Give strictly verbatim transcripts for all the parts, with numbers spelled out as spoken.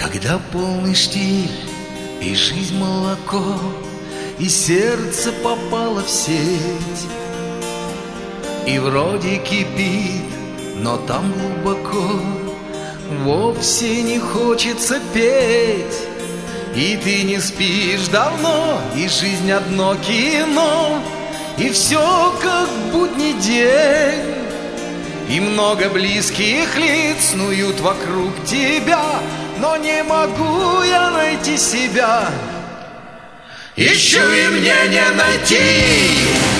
Когда полный штиль и жизнь молоко, и сердце попало в сеть, и вроде кипит, но там глубоко вовсе не хочется петь. И ты не спишь давно, и жизнь одно кино, и все как будний день. И много близких лиц снуют вокруг тебя, но не могу я найти себя. Ищу и мне не найти.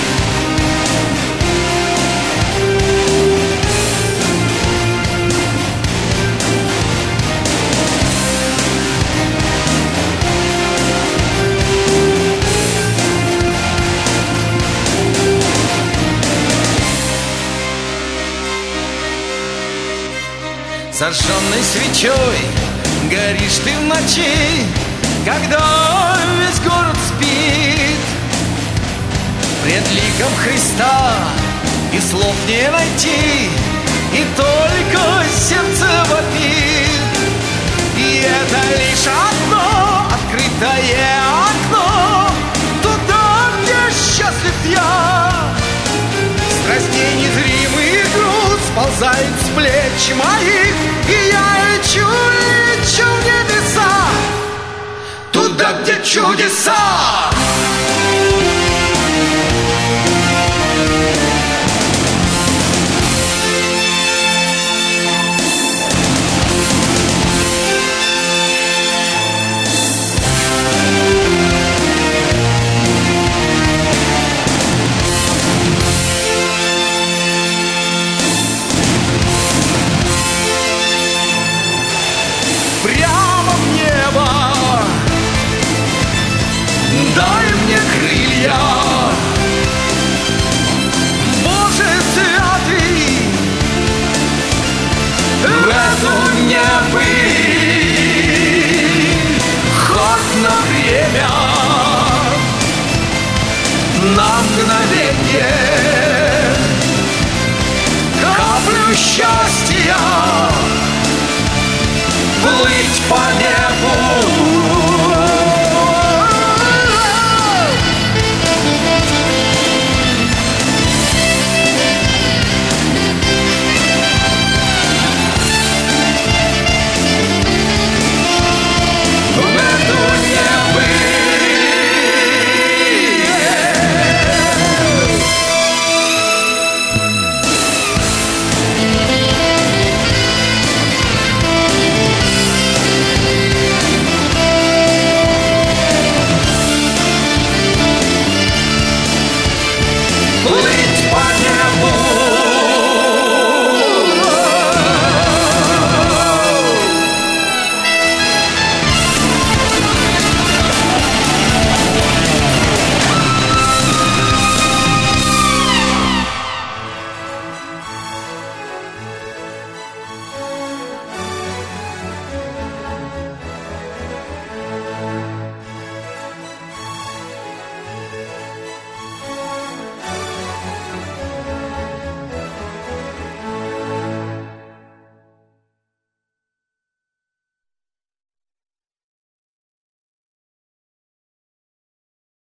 Зажженной свечой горишь ты в ночи, когда весь город спит. Пред ликом Христа и слов не найти, и только сердце вопит. И это лишь одно открытое окно туда, где счастлив я. Страстей незримый груз сползает с плеч моих, и я лечу, лечу в небеса, туда, где чудеса. Прямо в небо дай мне крылья, Боже святый, в эту небыль, хоть на время, на мгновение.